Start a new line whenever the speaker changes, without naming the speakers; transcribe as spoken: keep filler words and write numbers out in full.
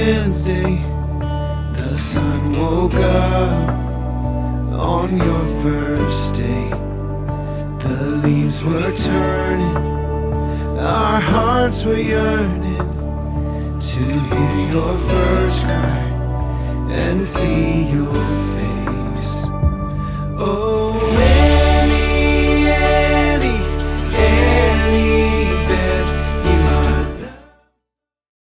Wednesday, the sun woke up on your first day. The leaves were turning, our hearts were yearning to hear your first cry and see your face. Oh,